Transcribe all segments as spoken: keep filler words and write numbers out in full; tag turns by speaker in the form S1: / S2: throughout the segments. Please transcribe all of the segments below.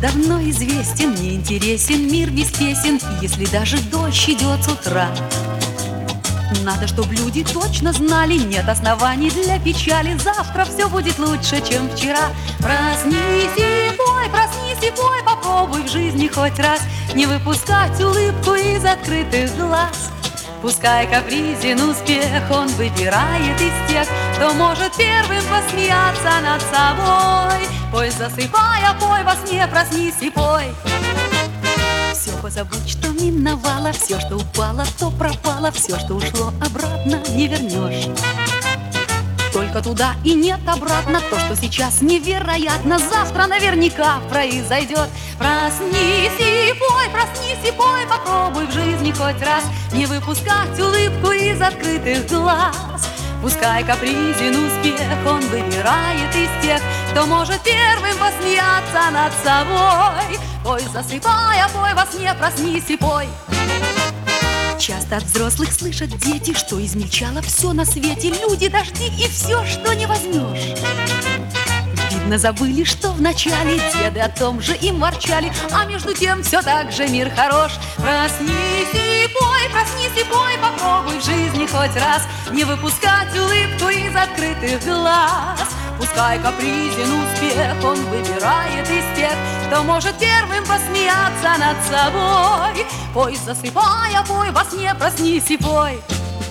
S1: давно известен, не интересен мир без песен, если даже дождь идет с утра. Надо, чтобы люди точно знали, нет оснований для печали. Завтра все будет лучше, чем вчера. Проснись и пой, проснись и пой, попробуй в жизни хоть раз не выпускать улыбку из открытых глаз. Пускай капризен успех, он выбирает из тех, кто может первым посмеяться над собой. Пой, засыпая, пой, во сне проснись и пой. Все позабудь, что миновало, все, что упало, то пропало, все, что ушло, обратно не вернешь. Только туда и нет обратно, то, что сейчас невероятно, завтра наверняка произойдет. Проснись и пой, проснись и пой, попробуй в жизни хоть раз не выпускать улыбку из открытых глаз. Пускай капризен успех, он выбирает из тех, кто может первым посмеяться над собой. Пой, засыпая, пой, во сне проснись и пой. Часто от взрослых слышат дети, что измельчало все на свете, люди, дожди и все, что не возьмешь. Видно, забыли, что вначале деды о том же им ворчали, а между тем все так же мир хорош. Проснись и пой, проснись и пой, попробуй в жизни хоть раз не выпускать улыбку из открытых глаз. Пускай капризен успех, он выбирает из тех, кто может первым посмеяться над собой. Пой, засыпая, пой, во сне проснись и пой.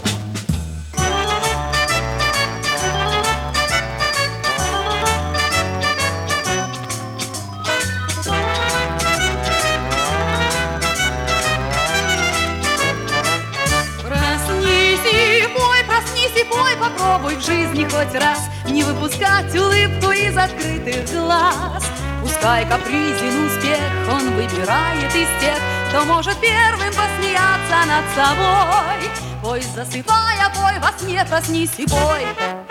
S1: Проснись и пой, попробуй в жизни хоть раз не выпускать улыбку из открытых глаз. Пускай капризен успех, он выбирает из тех, кто может первым посмеяться над собой. Пой, засыпая, пой, во сне проснись и пой.